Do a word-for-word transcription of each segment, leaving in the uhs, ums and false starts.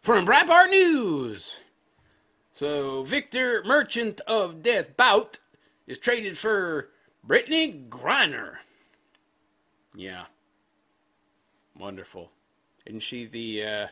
from Breitbart News. So, Victor Merchant of Death Bout is traded for Brittany Griner. Yeah. Wonderful. Isn't she the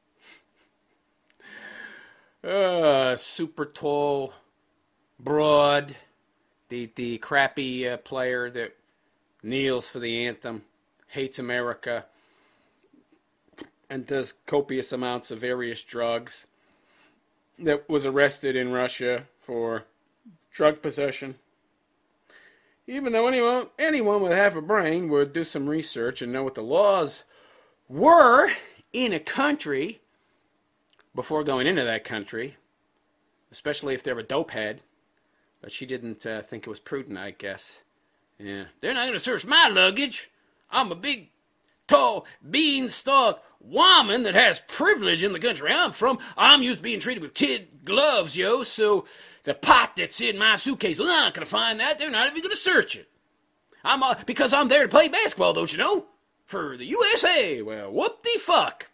uh, uh, super tall, broad, the, the crappy uh, player that kneels for the anthem, hates America, and does copious amounts of various drugs, that was arrested in Russia for drug possession? Even though anyone, anyone with half a brain would do some research and know what the laws were in a country before going into that country, especially if they're a dope head. But she didn't uh, think it was prudent, I guess. Yeah, they're not going to search my luggage. I'm a big, tall, beanstalk woman that has privilege in the country I'm from. I'm used to being treated with kid gloves, yo, so the pot that's in my suitcase, well, they're not going to find that. They're not even going to search it. I'm uh, because I'm there to play basketball, don't you know? For the U S A. Well, whoop-de-fuck.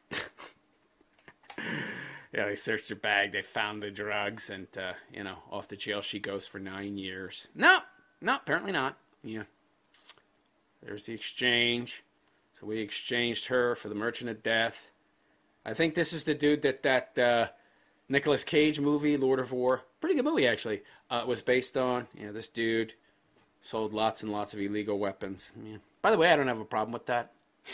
Yeah, they searched her bag. They found the drugs, and, uh, you know, off to jail she goes for nine years. No, no, apparently not. Yeah. There's the exchange. So we exchanged her for the Merchant of Death. I think this is the dude that that uh, Nicolas Cage movie, Lord of War, pretty good movie actually, uh, was based on. You know, this dude sold lots and lots of illegal weapons. Yeah. By the way, I don't have a problem with that.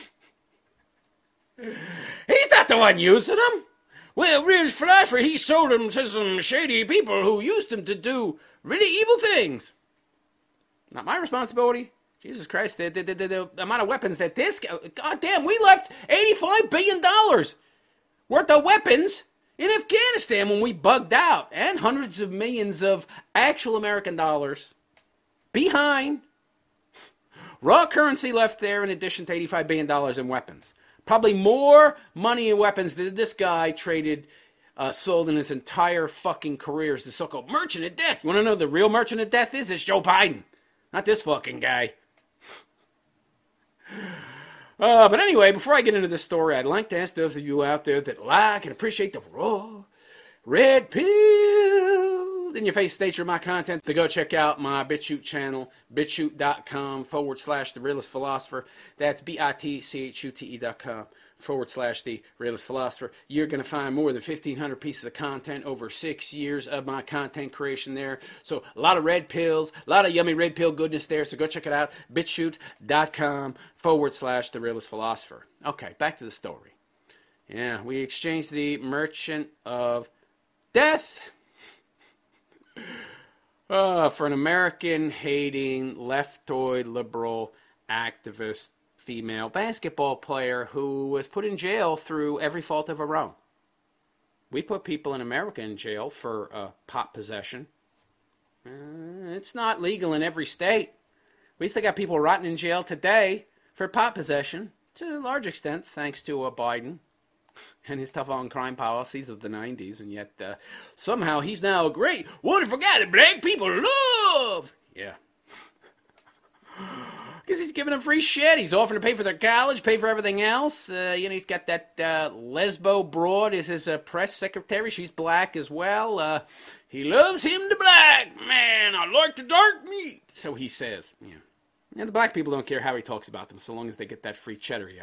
He's not the one using them. Well, Real Philosopher, he sold them to some shady people who used them to do really evil things. Not my responsibility. Jesus Christ, the, the, the, the amount of weapons that this guy... God damn, we left eighty-five billion dollars worth of weapons in Afghanistan when we bugged out. And hundreds of millions of actual American dollars behind. Raw currency left there in addition to eighty-five billion dollars in weapons. Probably more money in weapons than this guy traded, uh, sold in his entire fucking career as the so-called Merchant of Death. You want to know who the real Merchant of Death is? It's Joe Biden. Not this fucking guy. Uh, but anyway, before I get into this story, I'd like to ask those of you out there that like and appreciate the raw, red pill in your face nature of my content to go check out my BitChute channel, bitchute.com forward slash the realist philosopher. That's B-I-T-C-H-U-T-E dot com forward slash the realist philosopher. You're going to find more than fifteen hundred pieces of content over six years of my content creation there. So a lot of red pills, a lot of yummy red pill goodness there. So go check it out, bitchute.com forward slash the realist philosopher. Okay, back to the story. Yeah, we exchanged the Merchant of Death uh, for an American-hating, leftoid, liberal activist female basketball player who was put in jail through every fault of her own. We put people in America in jail for uh, pot possession. Uh, it's not legal in every state. We still got people rotting in jail today for pot possession, to a large extent, thanks to uh, Biden and his tough on crime policies of the nineties, and yet uh, somehow he's now a great, wonderful guy that black people love. Yeah. Because he's giving them free shit. He's offering to pay for their college, pay for everything else. Uh, you know, he's got that uh, lesbo broad as his uh, press secretary. She's black as well. Uh, he loves him to black. Man, I like the dark meat. So he says. Yeah. And the black people don't care how he talks about them so long as they get that free cheddar, yo.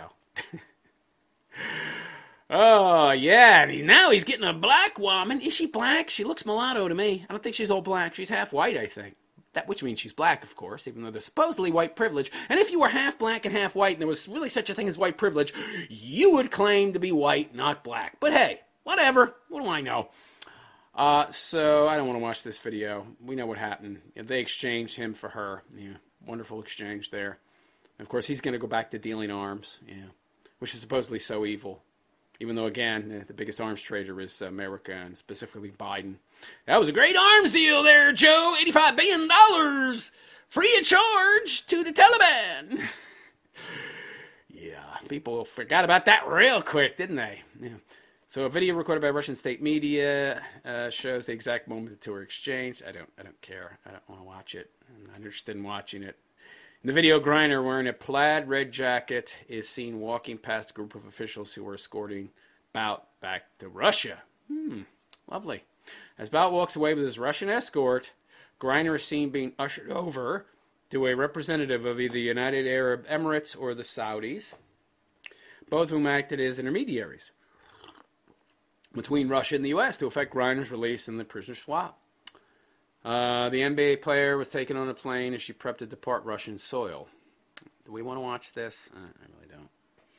Oh, yeah. And he, now he's getting a black woman. Is she black? She looks mulatto to me. I don't think she's all black. She's half white, I think. That, which means she's black, of course, even though there's supposedly white privilege. And if you were half black and half white, and there was really such a thing as white privilege, you would claim to be white, not black. But hey, whatever. What do I know? Uh, so I don't want to watch this video. We know what happened. They exchanged him for her. Yeah, wonderful exchange there. And of course, he's going to go back to dealing arms, yeah, which is supposedly so evil. Even though, again, the biggest arms trader is America, and specifically Biden. That was a great arms deal there, Joe. eighty-five billion dollars free of charge to the Taliban. Yeah, people forgot about that real quick, didn't they? Yeah. So a video recorded by Russian state media uh, shows the exact moment the two were exchanged. I don't, I don't care. I don't want to watch it. I'm not interested in watching it. In the video, Griner, wearing a plaid red jacket, is seen walking past a group of officials who were escorting Bout back to Russia. Hmm, lovely. As Bout walks away with his Russian escort, Griner is seen being ushered over to a representative of either the United Arab Emirates or the Saudis, both of whom acted as intermediaries between Russia and the U S to effect Griner's release and the prisoner swap. Uh, the N B A player was taken on a plane as she prepped to depart Russian soil. Do we want to watch this? Uh, I really don't.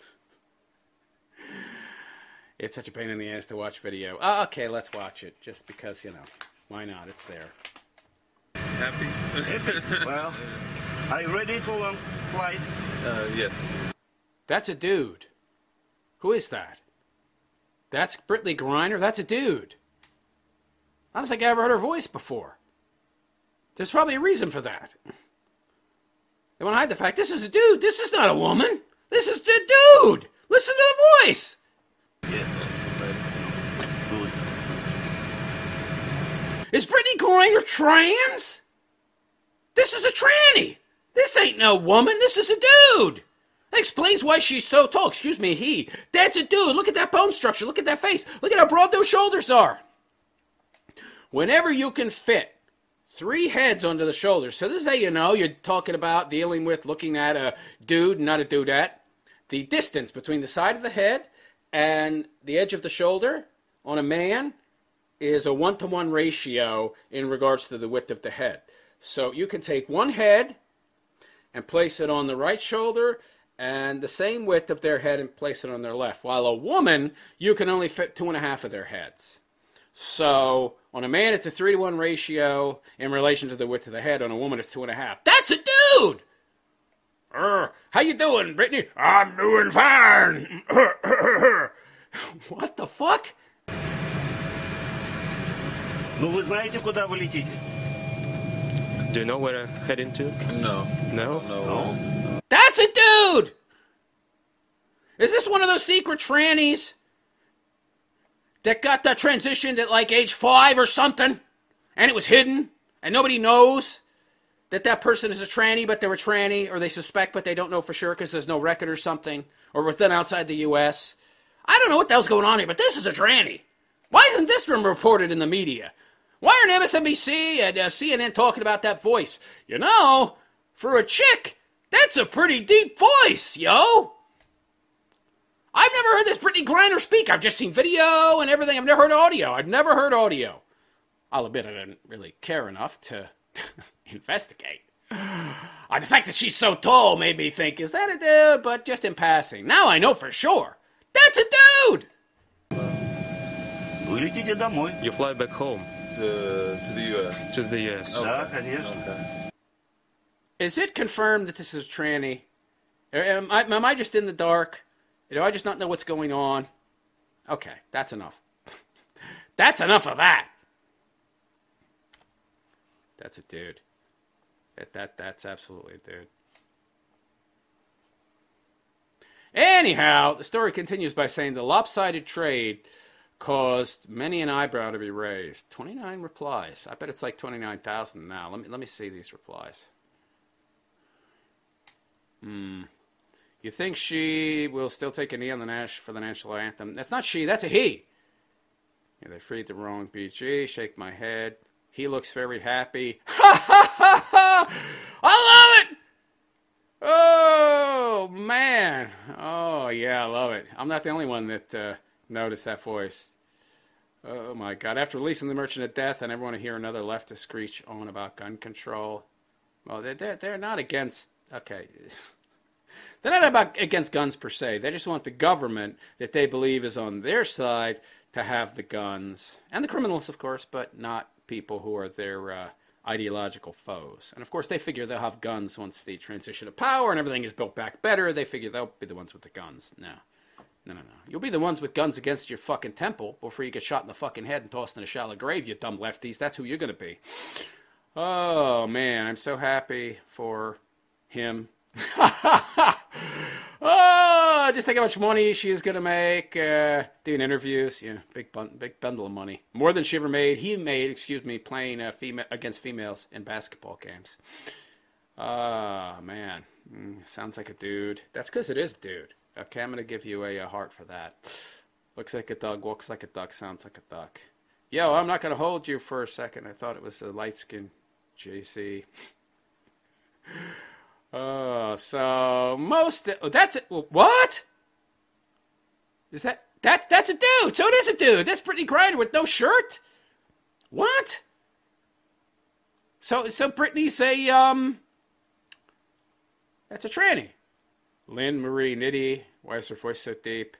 It's such a pain in the ass to watch video. Oh, okay, let's watch it, just because, you know, why not? It's there. Happy? Happy? Well, are you ready for long flight? Uh, yes. That's a dude. Who is that? That's Brittany Griner? That's a dude. I don't think I ever heard her voice before. There's probably a reason for that. They want to hide the fact this is a dude. This is not a woman. This is the dude. Listen to the voice. Yeah. Good. Is Brittany Griner trans? This is a tranny. This ain't no woman. This is a dude. That explains why she's so tall. Excuse me, he. That's a dude. Look at that bone structure. Look at that face. Look at how broad those shoulders are. Whenever you can fit three heads onto the shoulders, so this is how you know you're talking about dealing with looking at a dude, not a dudette. The distance between the side of the head and the edge of the shoulder on a man is a one-to-one ratio in regards to the width of the head. So you can take one head and place it on the right shoulder and the same width of their head and place it on their left. While a woman, you can only fit two and a half of their heads. So on a man, it's a three to one ratio in relation to the width of the head. On a woman, it's two and a half. That's a dude! Uh, how you doing, Brittany? I'm doing fine. What the fuck? Ну вы знаете, куда вы летите? Do you know where I'm heading to? No. No? No. No? That's a dude! Is this one of those secret trannies that got that transitioned at like age five or something, and it was hidden, and nobody knows that that person is a tranny, but they're a tranny, or they suspect, but they don't know for sure because there's no record or something, or was done outside the U S? I don't know what the hell's going on here, but this is a tranny. Why isn't this room reported in the media? Why aren't M S N B C and uh, C N N talking about that voice? You know, for a chick, that's a pretty deep voice, yo. I've never heard this Brittany Griner speak. I've just seen video and everything. I've never heard audio. I've never heard audio. I'll admit I didn't really care enough to investigate. Uh, the fact that she's so tall made me think, is that a dude? But just in passing. Now I know for sure. That's a dude! Вы летите домой. You fly back home To, to the U S. to the U S. Да, конечно. Okay. Is it confirmed that this is a tranny? Am I, am I just in the dark? Do I just not know what's going on? Okay, that's enough. That's enough of that. That's a dude. That that that's absolutely a dude. Anyhow, the story continues by saying the lopsided trade caused many an eyebrow to be raised. twenty-nine replies. I bet it's like twenty-nine thousand now. Let me let me see these replies. Hmm. You think she will still take a knee on the Nash for the national anthem? That's not she. That's a he. Yeah, they freed the wrong B G. Shake my head. He looks very happy. Ha ha ha ha! I love it. Oh man. Oh yeah, I love it. I'm not the only one that uh, noticed that voice. Oh my God! After releasing The Merchant of Death, I never want to hear another leftist screech on about gun control. Well, they're they're, they're not against. Okay. They're not about against guns per se. They just want the government that they believe is on their side to have the guns. And the criminals, of course, but not people who are their uh, ideological foes. And, of course, they figure they'll have guns once the transition of power and everything is built back better. They figure they'll be the ones with the guns. No. No, no, no. You'll be the ones with guns against your fucking temple before you get shot in the fucking head and tossed in a shallow grave, you dumb lefties. That's who you're going to be. Oh, man. I'm so happy for him. Oh, just think how much money she is going to make uh, doing interviews. Yeah, big bun- big bundle of money. More than she ever made. He made, excuse me, playing uh, fema- against females in basketball games. Oh, man. Mm, sounds like a dude. That's because it is a dude. Okay, I'm going to give you a, a heart for that. Looks like a dog, walks like a duck, sounds like a duck. Yo, I'm not going to hold you for a second. I thought it was a light-skinned J C. Oh, so most... Oh, that's it. What? Is that... That, that's a dude. So it is a dude. That's Brittany Griner with no shirt? What? So, so Brittany's a, um... That's a tranny. Lynn Marie Nitty. Why is her voice so deep?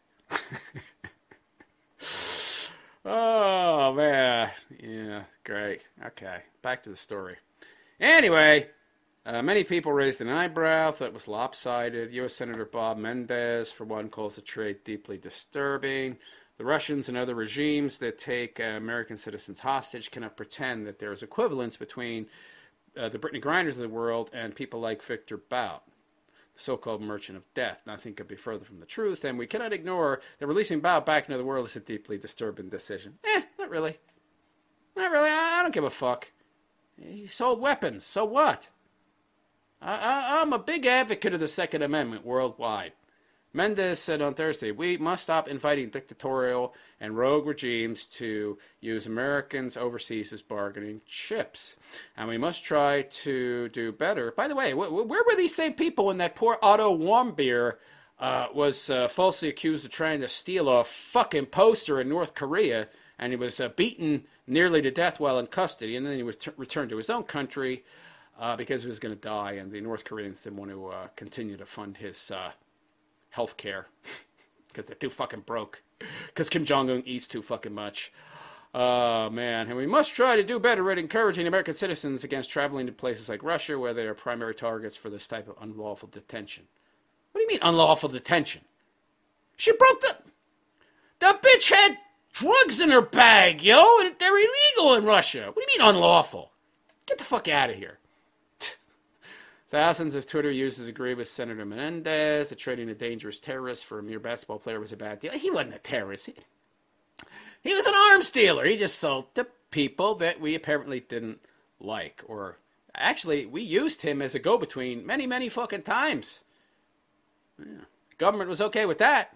Oh, man. Yeah, great. Okay, back to the story. Anyway, uh, many people raised an eyebrow, thought it was lopsided. U S Senator Bob Menendez, for one, calls the trade deeply disturbing. The Russians and other regimes that take uh, American citizens hostage cannot pretend that there is equivalence between uh, the Brittany Griners of the world and people like Victor Bout, so-called merchant of death. Nothing could be further from the truth, and we cannot ignore that releasing Bout back into the world is a deeply disturbing decision. Eh, not really. Not really. I, I don't give a fuck. He sold weapons. So what? I, I, I'm a big advocate of the Second Amendment worldwide. Mendes said on Thursday, we must stop inviting dictatorial and rogue regimes to use Americans overseas as bargaining chips. And we must try to do better. By the way, wh- where were these same people when that poor Otto Warmbier uh, was uh, falsely accused of trying to steal a fucking poster in North Korea, and he was uh, beaten nearly to death while in custody, and then he was t- returned to his own country uh, because he was going to die, and the North Koreans didn't want to uh, continue to fund his... Uh, health care, because they're too fucking broke, because Kim Jong-un eats too fucking much. Oh, man. And we must try to do better at encouraging American citizens against traveling to places like Russia, where they are primary targets for this type of unlawful detention. What do you mean, unlawful detention? She broke the... The bitch had drugs in her bag, yo, and they're illegal in Russia. What do you mean, unlawful? Get the fuck out of here. Thousands of Twitter users agree with Senator Menendez that trading a dangerous terrorist for a mere basketball player was a bad deal. He wasn't a terrorist. He, he was an arms dealer. He just sold to people that we apparently didn't like. Or, actually, we used him as a go-between many, many fucking times. Yeah. Government was okay with that.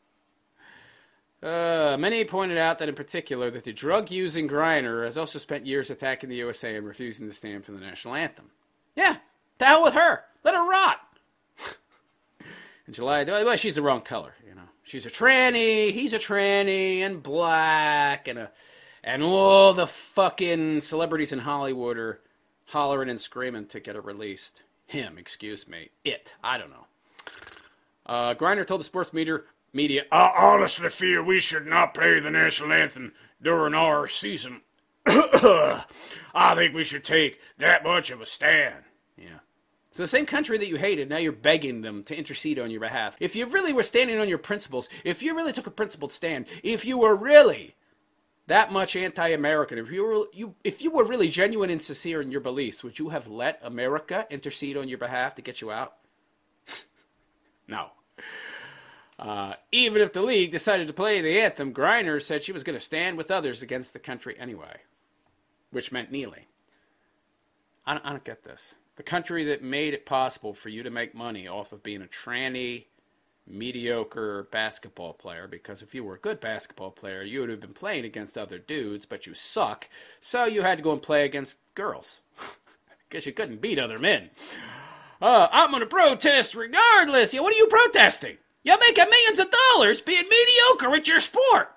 Uh, many pointed out that in particular that the drug-using Griner has also spent years attacking the U S A and refusing to stand for the national anthem. Yeah. The hell with her. Let her rot. In July, well, she's the wrong color, you know. She's a tranny, he's a tranny, and black, and a, and all the fucking celebrities in Hollywood are hollering and screaming to get her released. Him, excuse me. It. I don't know. Uh, Griner told the sports media, media, I honestly fear we should not play the national anthem during our season. I think we should take that much of a stand. Yeah. So the same country that you hated, now you're begging them to intercede on your behalf. If you really were standing on your principles, if you really took a principled stand, if you were really that much anti-American, if you were, you, if you were really genuine and sincere in your beliefs, would you have let America intercede on your behalf to get you out? No. Uh, even if the league decided to play the anthem, Griner said she was going to stand with others against the country anyway, which meant kneeling. I don't, I don't get this. The country that made it possible for you to make money off of being a tranny, mediocre basketball player, because if you were a good basketball player, you would have been playing against other dudes, but you suck, so you had to go and play against girls, because you couldn't beat other men. Uh, I'm going to protest regardless. Yeah, what are you protesting? You're making millions of dollars being mediocre at your sport.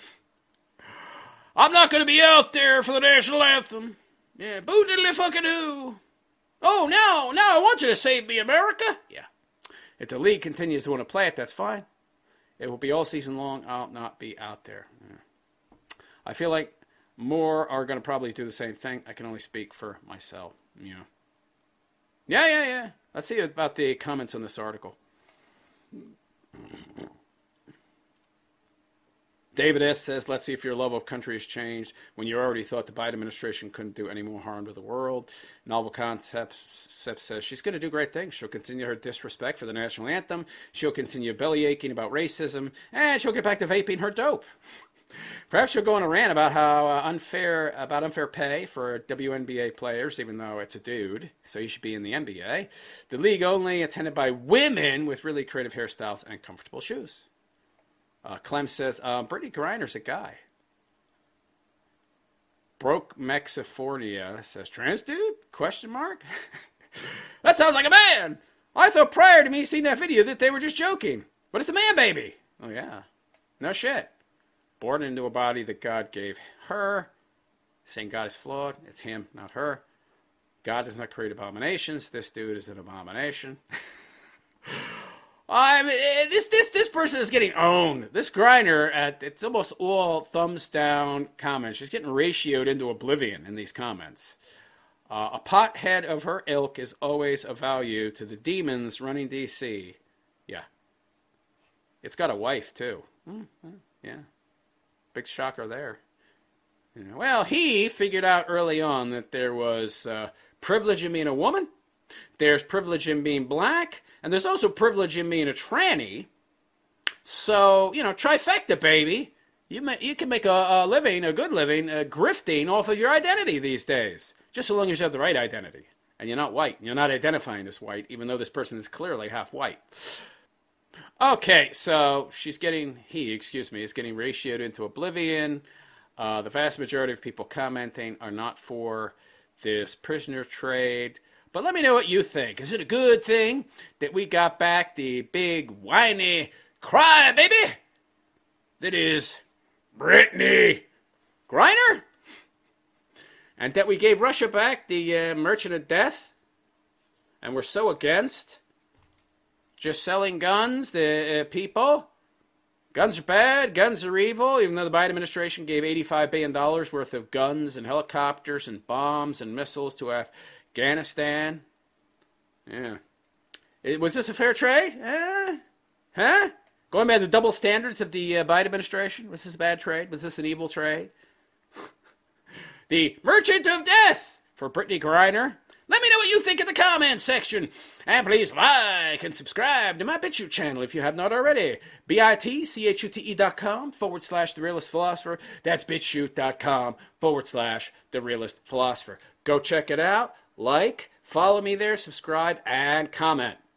I'm not going to be out there for the national anthem. Yeah, boo diddly fucking do. Oh, now, now I want you to save me, America. Yeah. If the league continues to want to play it, that's fine. It will be all season long. I'll not be out there. Yeah. I feel like more are going to probably do the same thing. I can only speak for myself. Yeah. Yeah, yeah, yeah. Let's see about the comments on this article. David S. says, let's see if your love of country has changed when you already thought the Biden administration couldn't do any more harm to the world. Novel Concept says she's going to do great things. She'll continue her disrespect for the national anthem. She'll continue belly aching about racism. And she'll get back to vaping her dope. Perhaps she'll go on a rant about how uh, unfair about unfair pay for W N B A players, even though it's a dude, so you should be in the N B A. The league only attended by women with really creative hairstyles and comfortable shoes. Uh, Clem says, uh, Brittany Griner's a guy. Broke Mexifornia says, trans dude? Question mark? That sounds like a man. I thought prior to me seeing that video that they were just joking. But it's a man baby. Oh, yeah. No shit. Born into a body that God gave her. Saying God is flawed. It's him, not her. God does not create abominations. This dude is an abomination. I mean, this this this person is getting owned. This Griner, at it's almost all thumbs down comments. She's getting ratioed into oblivion in these comments. Uh, a pothead of her ilk is always of value to the demons running D C. Yeah. It's got a wife, too. Mm-hmm. Yeah. Big shocker there. Yeah. Well, he figured out early on that there was uh, privilege in being a woman. There's privilege in being black. And there's also privilege in being a tranny. So, you know, trifecta, baby. You may, you can make a, a living, a good living, uh, grifting off of your identity these days. Just so long as you have the right identity. And you're not white. You're not identifying as white, even though this person is clearly half white. Okay, so she's getting, he, excuse me, is getting ratioed into oblivion. Uh, the vast majority of people commenting are not for this prisoner trade. But let me know what you think. Is it a good thing that we got back the big whiny cry baby that is Brittany Griner? And that we gave Russia back the uh, Merchant of Death? And we're so against just selling guns to uh, people? Guns are bad, guns are evil, even though the Biden administration gave eighty-five billion dollars worth of guns and helicopters and bombs and missiles to Afghanistan. Yeah. It, was this a fair trade? Eh? Huh? Going by the double standards of the uh, Biden administration? Was this a bad trade? Was this an evil trade? The Merchant of Death for Brittany Griner. Let me know what you think in the comments section. And please like and subscribe to my BitChute channel if you have not already. B-I-T-C-H-U-T-E dot com forward slash The Realist Philosopher. That's BitChute.com forward slash The Realist Philosopher. Go check it out. Like, follow me there, subscribe, and comment.